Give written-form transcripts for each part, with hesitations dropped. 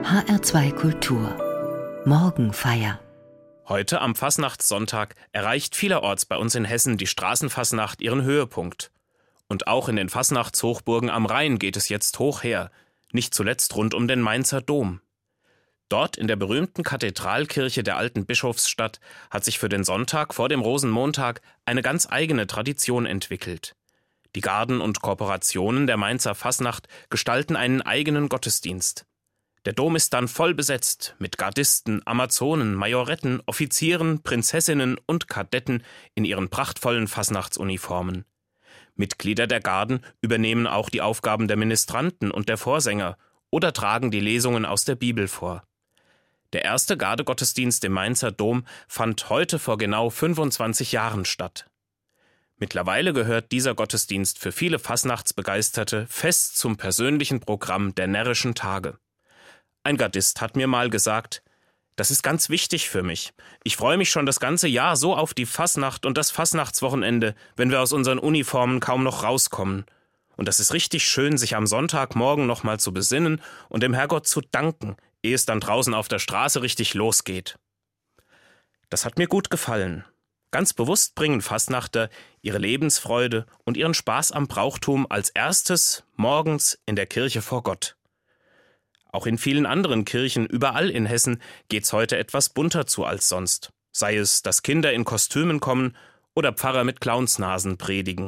HR2 Kultur Morgenfeier. Heute am Fasnachtssonntag erreicht vielerorts bei uns in Hessen die Straßenfasnacht ihren Höhepunkt. Und auch in den Fasnachtshochburgen am Rhein geht es jetzt hoch her, nicht zuletzt rund um den Mainzer Dom. Dort in der berühmten Kathedralkirche der alten Bischofsstadt hat sich für den Sonntag vor dem Rosenmontag eine ganz eigene Tradition entwickelt. Die Garden und Korporationen der Mainzer Fasnacht gestalten einen eigenen Gottesdienst. Der Dom ist dann voll besetzt mit Gardisten, Amazonen, Majoretten, Offizieren, Prinzessinnen und Kadetten in ihren prachtvollen Fasnachtsuniformen. Mitglieder der Garden übernehmen auch die Aufgaben der Ministranten und der Vorsänger oder tragen die Lesungen aus der Bibel vor. Der erste Gardegottesdienst im Mainzer Dom fand heute vor genau 25 Jahren statt. Mittlerweile gehört dieser Gottesdienst für viele Fasnachtsbegeisterte fest zum persönlichen Programm der närrischen Tage. Ein Gardist hat mir mal gesagt: Das ist ganz wichtig für mich. Ich freue mich schon das ganze Jahr so auf die Fasnacht und das Fasnachtswochenende, wenn wir aus unseren Uniformen kaum noch rauskommen. Und das ist richtig schön, sich am Sonntagmorgen nochmal zu besinnen und dem Herrgott zu danken, ehe es dann draußen auf der Straße richtig losgeht. Das hat mir gut gefallen. Ganz bewusst bringen Fasnachter ihre Lebensfreude und ihren Spaß am Brauchtum als erstes morgens in der Kirche vor Gott. Auch in vielen anderen Kirchen überall in Hessen geht's heute etwas bunter zu als sonst. Sei es, dass Kinder in Kostümen kommen oder Pfarrer mit Clownsnasen predigen.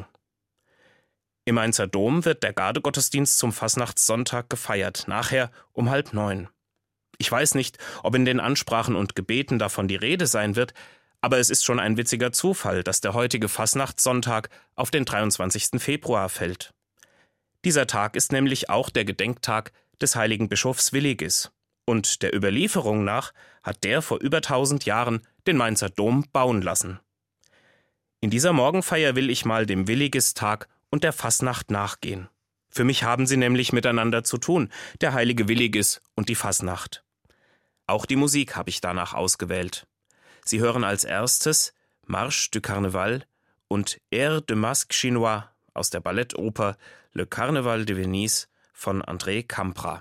Im Mainzer Dom wird der Gardegottesdienst zum Fasnachtssonntag gefeiert, nachher um 8:30. Ich weiß nicht, ob in den Ansprachen und Gebeten davon die Rede sein wird, aber es ist schon ein witziger Zufall, dass der heutige Fasnachtssonntag auf den 23. Februar fällt. Dieser Tag ist nämlich auch der Gedenktag des heiligen Bischofs Willigis. Und der Überlieferung nach hat der vor über 1000 Jahren den Mainzer Dom bauen lassen. In dieser Morgenfeier will ich mal dem Willigistag und der Fasnacht nachgehen. Für mich haben sie nämlich miteinander zu tun, der heilige Willigis und die Fasnacht. Auch die Musik habe ich danach ausgewählt. Sie hören als erstes Marche du Carnaval und Air de Masque Chinois aus der Ballettoper Le Carnaval de Venise von André Campra.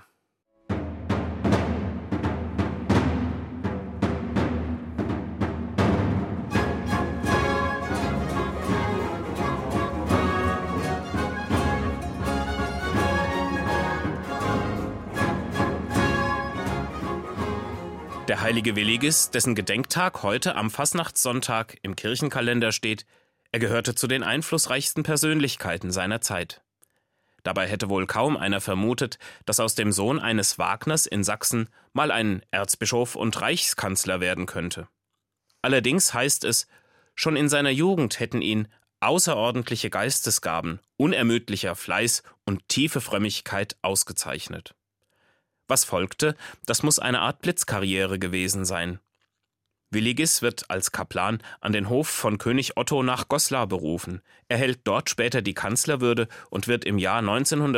Der heilige Willigis, dessen Gedenktag heute am Fasnachtssonntag im Kirchenkalender steht, er gehörte zu den einflussreichsten Persönlichkeiten seiner Zeit. Dabei hätte wohl kaum einer vermutet, dass aus dem Sohn eines Wagners in Sachsen mal ein Erzbischof und Reichskanzler werden könnte. Allerdings heißt es, schon in seiner Jugend hätten ihn außerordentliche Geistesgaben, unermüdlicher Fleiß und tiefe Frömmigkeit ausgezeichnet. Was folgte, das muss eine Art Blitzkarriere gewesen sein. Willigis wird als Kaplan an den Hof von König Otto nach Goslar berufen, erhält dort später die Kanzlerwürde und wird im Jahr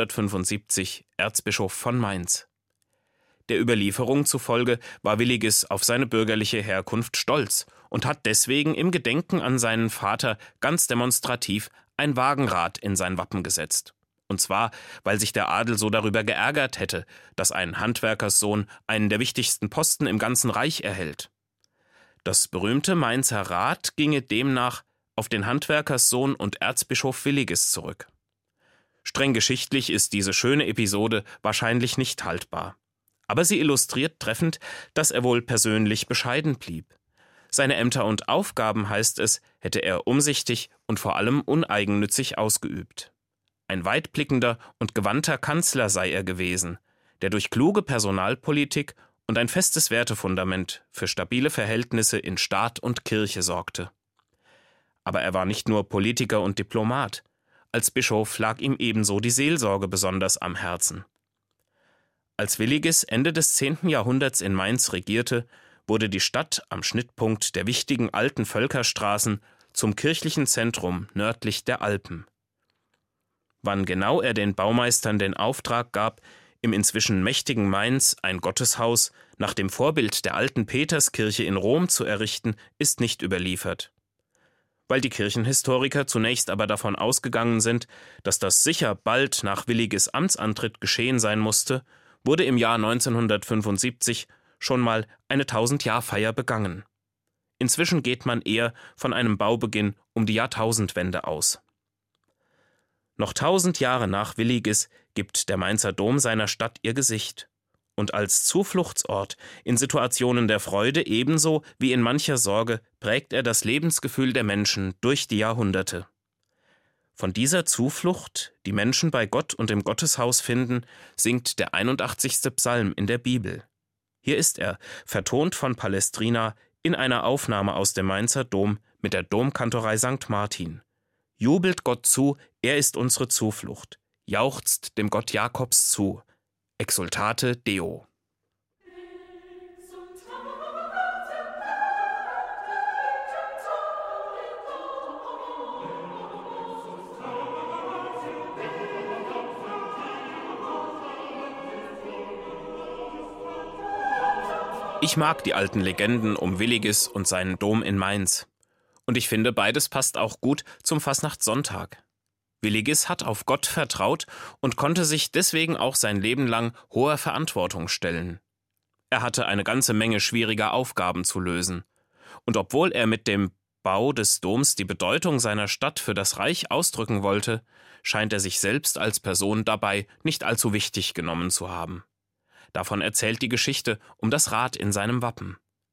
1975 Erzbischof von Mainz. Der Überlieferung zufolge war Willigis auf seine bürgerliche Herkunft stolz und hat deswegen im Gedenken an seinen Vater ganz demonstrativ ein Wagenrad in sein Wappen gesetzt. Und zwar, weil sich der Adel so darüber geärgert hätte, dass ein Handwerkerssohn einen der wichtigsten Posten im ganzen Reich erhält. Das berühmte Mainzer Rad ginge demnach auf den Handwerkerssohn und Erzbischof Willigis zurück. Streng geschichtlich ist diese schöne Episode wahrscheinlich nicht haltbar. Aber sie illustriert treffend, dass er wohl persönlich bescheiden blieb. Seine Ämter und Aufgaben, heißt es, hätte er umsichtig und vor allem uneigennützig ausgeübt. Ein weitblickender und gewandter Kanzler sei er gewesen, der durch kluge Personalpolitik und ein festes Wertefundament für stabile Verhältnisse in Staat und Kirche sorgte. Aber er war nicht nur Politiker und Diplomat. Als Bischof lag ihm ebenso die Seelsorge besonders am Herzen. Als Willigis Ende des 10. Jahrhunderts in Mainz regierte, wurde die Stadt am Schnittpunkt der wichtigen alten Völkerstraßen zum kirchlichen Zentrum nördlich der Alpen. Wann genau er den Baumeistern den Auftrag gab, im inzwischen mächtigen Mainz ein Gotteshaus nach dem Vorbild der alten Peterskirche in Rom zu errichten, ist nicht überliefert. Weil die Kirchenhistoriker zunächst aber davon ausgegangen sind, dass das sicher bald nach Willigis Amtsantritt geschehen sein musste, wurde im Jahr 1975 schon mal eine 1000-Jahr-Feier begangen. Inzwischen geht man eher von einem Baubeginn um die Jahrtausendwende aus. Noch 1000 Jahre nach Willigis gibt der Mainzer Dom seiner Stadt ihr Gesicht. Und als Zufluchtsort in Situationen der Freude ebenso wie in mancher Sorge prägt er das Lebensgefühl der Menschen durch die Jahrhunderte. Von dieser Zuflucht, die Menschen bei Gott und im Gotteshaus finden, singt der 81. Psalm in der Bibel. Hier ist er, vertont von Palestrina in einer Aufnahme aus dem Mainzer Dom mit der Domkantorei St. Martin. Jubelt Gott zu, er ist unsere Zuflucht, jauchzt dem Gott Jakobs zu. Exultate Deo. Ich mag die alten Legenden um Willigis und seinen Dom in Mainz. Und ich finde, beides passt auch gut zum Fastnachtssonntag. Willigis hat auf Gott vertraut und konnte sich deswegen auch sein Leben lang hoher Verantwortung stellen. Er hatte eine ganze Menge schwieriger Aufgaben zu lösen. Und obwohl er mit dem Bau des Doms die Bedeutung seiner Stadt für das Reich ausdrücken wollte, scheint er sich selbst als Person dabei nicht allzu wichtig genommen zu haben. Davon erzählt die Geschichte um das Rad in seinem Wappen.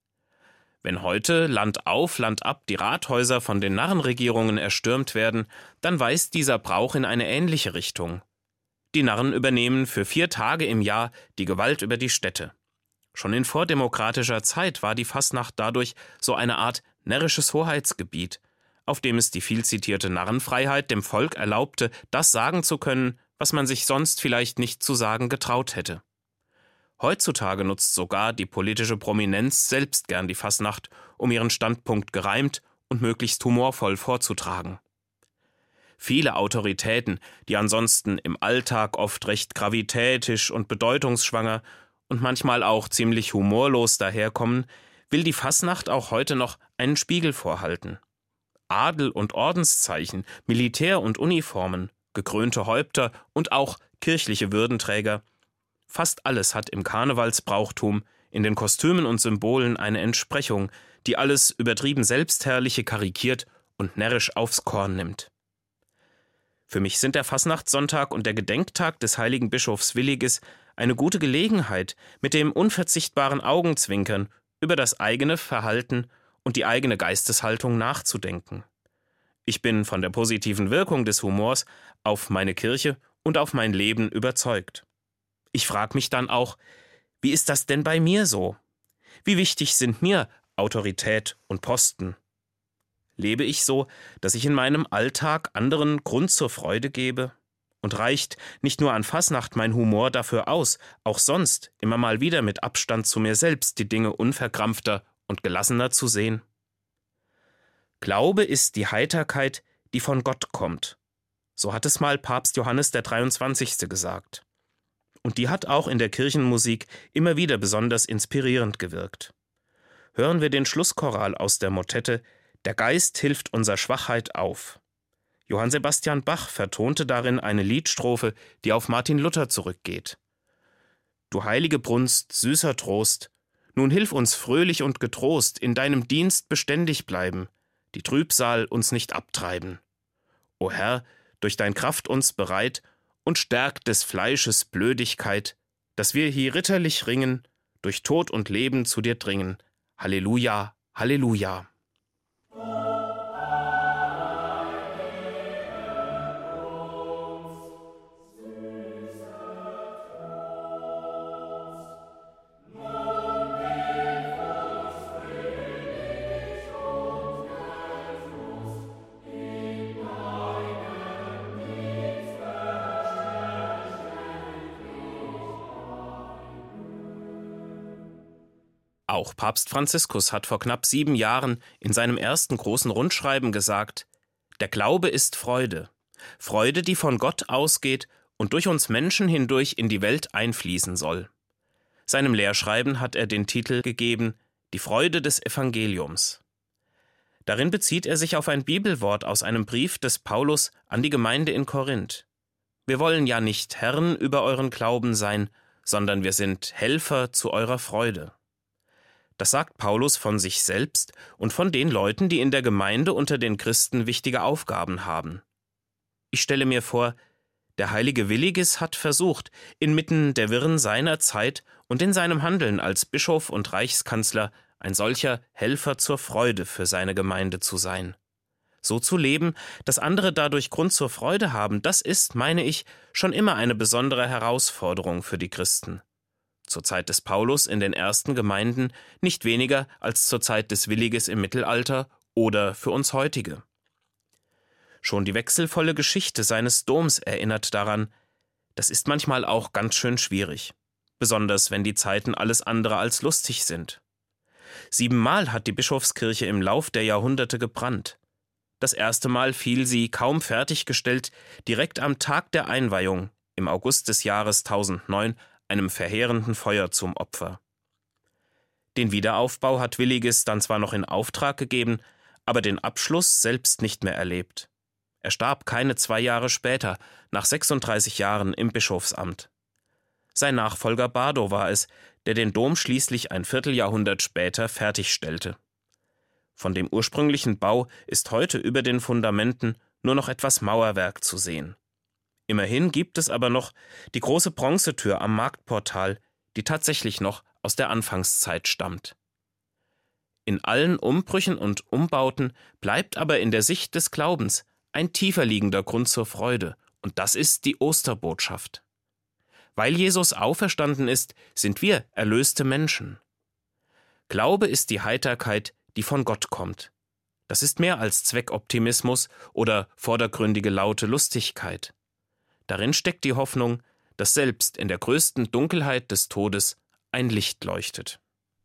Wenn heute Land auf, Land ab die Rathäuser von den Narrenregierungen erstürmt werden, dann weist dieser Brauch in eine ähnliche Richtung. Die Narren übernehmen für 4 Tage im Jahr die Gewalt über die Städte. Schon in vordemokratischer Zeit war die Fastnacht dadurch so eine Art närrisches Hoheitsgebiet, auf dem es die vielzitierte Narrenfreiheit dem Volk erlaubte, das sagen zu können, was man sich sonst vielleicht nicht zu sagen getraut hätte. Heutzutage nutzt sogar die politische Prominenz selbst gern die Fastnacht, um ihren Standpunkt gereimt und möglichst humorvoll vorzutragen. Viele Autoritäten, die ansonsten im Alltag oft recht gravitätisch und bedeutungsschwanger und manchmal auch ziemlich humorlos daherkommen, will die Fastnacht auch heute noch einen Spiegel vorhalten. Adel und Ordenszeichen, Militär und Uniformen, gekrönte Häupter und auch kirchliche Würdenträger – fast alles hat im Karnevalsbrauchtum, in den Kostümen und Symbolen eine Entsprechung, die alles übertrieben Selbstherrliche karikiert und närrisch aufs Korn nimmt. Für mich sind der Fastnachtssonntag und der Gedenktag des heiligen Bischofs Willigis eine gute Gelegenheit, mit dem unverzichtbaren Augenzwinkern über das eigene Verhalten und die eigene Geisteshaltung nachzudenken. Ich bin von der positiven Wirkung des Humors auf meine Kirche und auf mein Leben überzeugt. Ich frage mich dann auch, wie ist das denn bei mir so? Wie wichtig sind mir Autorität und Posten? Lebe ich so, dass ich in meinem Alltag anderen Grund zur Freude gebe? Und reicht nicht nur an Fasnacht mein Humor dafür aus, auch sonst immer mal wieder mit Abstand zu mir selbst die Dinge unverkrampfter und gelassener zu sehen? Glaube ist die Heiterkeit, die von Gott kommt. So hat es mal Papst Johannes der 23. gesagt. Und die hat auch in der Kirchenmusik immer wieder besonders inspirierend gewirkt. Hören wir den Schlusschoral aus der Motette »Der Geist hilft unserer Schwachheit auf«. Johann Sebastian Bach vertonte darin eine Liedstrophe, die auf Martin Luther zurückgeht. »Du heilige Brunst, süßer Trost, nun hilf uns fröhlich und getrost in deinem Dienst beständig bleiben, die Trübsal uns nicht abtreiben. O Herr, durch dein Kraft uns bereit und stärkt des Fleisches Blödigkeit, dass wir hier ritterlich ringen, durch Tod und Leben zu dir dringen. Halleluja, Halleluja. Auch Papst Franziskus hat vor knapp 7 Jahren in seinem ersten großen Rundschreiben gesagt: Der Glaube ist Freude. Freude, die von Gott ausgeht und durch uns Menschen hindurch in die Welt einfließen soll. Seinem Lehrschreiben hat er den Titel gegeben: Die Freude des Evangeliums. Darin bezieht er sich auf ein Bibelwort aus einem Brief des Paulus an die Gemeinde in Korinth. Wir wollen ja nicht Herren über euren Glauben sein, sondern wir sind Helfer zu eurer Freude. Das sagt Paulus von sich selbst und von den Leuten, die in der Gemeinde unter den Christen wichtige Aufgaben haben. Ich stelle mir vor, der heilige Willigis hat versucht, inmitten der Wirren seiner Zeit und in seinem Handeln als Bischof und Reichskanzler ein solcher Helfer zur Freude für seine Gemeinde zu sein. So zu leben, dass andere dadurch Grund zur Freude haben, das ist, meine ich, schon immer eine besondere Herausforderung für die Christen. Zur Zeit des Paulus in den ersten Gemeinden nicht weniger als zur Zeit des Willigis im Mittelalter oder für uns heutige. Schon die wechselvolle Geschichte seines Doms erinnert daran, das ist manchmal auch ganz schön schwierig, besonders wenn die Zeiten alles andere als lustig sind. 7-mal hat die Bischofskirche im Lauf der Jahrhunderte gebrannt. Das erste Mal fiel sie, kaum fertiggestellt, direkt am Tag der Einweihung, im August des Jahres 1009, einem verheerenden Feuer zum Opfer. Den Wiederaufbau hat Willigis dann zwar noch in Auftrag gegeben, aber den Abschluss selbst nicht mehr erlebt. Er starb keine 2 Jahre später, nach 36 Jahren im Bischofsamt. Sein Nachfolger Bardo war es, der den Dom schließlich ein Vierteljahrhundert später fertigstellte. Von dem ursprünglichen Bau ist heute über den Fundamenten nur noch etwas Mauerwerk zu sehen. Immerhin gibt es aber noch die große Bronzetür am Marktportal, die tatsächlich noch aus der Anfangszeit stammt. In allen Umbrüchen und Umbauten bleibt aber in der Sicht des Glaubens ein tiefer liegender Grund zur Freude, und das ist die Osterbotschaft. Weil Jesus auferstanden ist, sind wir erlöste Menschen. Glaube ist die Heiterkeit, die von Gott kommt. Das ist mehr als Zweckoptimismus oder vordergründige laute Lustigkeit. Darin steckt die Hoffnung, dass selbst in der größten Dunkelheit des Todes ein Licht leuchtet.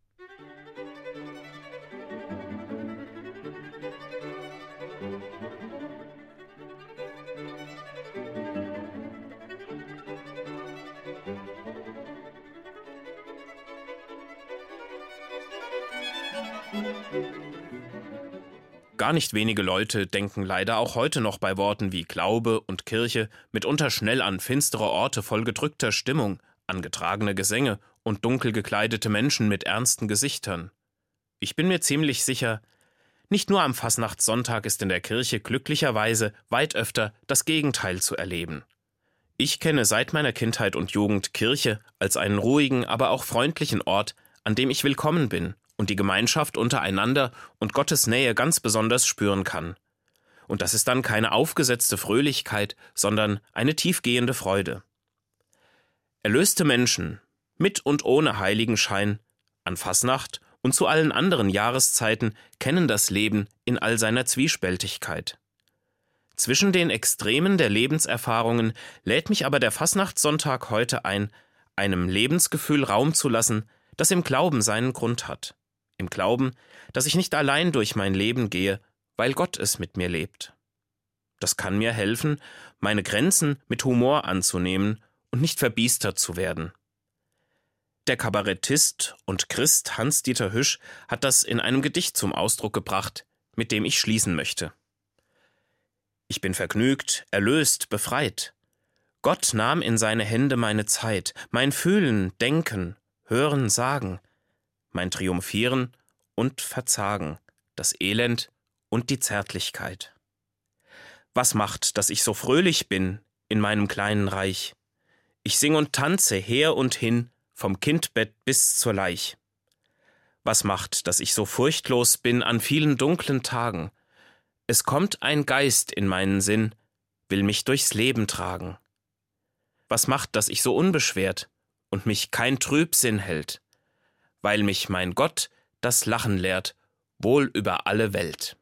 Gar nicht wenige Leute denken leider auch heute noch bei Worten wie Glaube und Kirche mitunter schnell an finstere Orte voll gedrückter Stimmung, an getragene Gesänge und dunkel gekleidete Menschen mit ernsten Gesichtern. Ich bin mir ziemlich sicher, nicht nur am Fasnachtssonntag ist in der Kirche glücklicherweise weit öfter das Gegenteil zu erleben. Ich kenne seit meiner Kindheit und Jugend Kirche als einen ruhigen, aber auch freundlichen Ort, an dem ich willkommen bin und die Gemeinschaft untereinander und Gottes Nähe ganz besonders spüren kann. Und das ist dann keine aufgesetzte Fröhlichkeit, sondern eine tiefgehende Freude. Erlöste Menschen, mit und ohne Heiligenschein, an Fasnacht und zu allen anderen Jahreszeiten kennen das Leben in all seiner Zwiespältigkeit. Zwischen den Extremen der Lebenserfahrungen lädt mich aber der Fasnachtssonntag heute ein, einem Lebensgefühl Raum zu lassen, das im Glauben seinen Grund hat. Im Glauben, dass ich nicht allein durch mein Leben gehe, weil Gott es mit mir lebt. Das kann mir helfen, meine Grenzen mit Humor anzunehmen und nicht verbiestert zu werden. Der Kabarettist und Christ Hans-Dieter Hüsch hat das in einem Gedicht zum Ausdruck gebracht, mit dem ich schließen möchte. Ich bin vergnügt, erlöst, befreit. Gott nahm in seine Hände meine Zeit, mein Fühlen, Denken, Hören, Sagen, mein Triumphieren und Verzagen, das Elend und die Zärtlichkeit. Was macht, dass ich so fröhlich bin in meinem kleinen Reich? Ich sing und tanze her und hin, vom Kindbett bis zur Leich. Was macht, dass ich so furchtlos bin an vielen dunklen Tagen? Es kommt ein Geist in meinen Sinn, will mich durchs Leben tragen. Was macht, dass ich so unbeschwert und mich kein Trübsinn hält? Weil mich mein Gott das Lachen lehrt, wohl über alle Welt.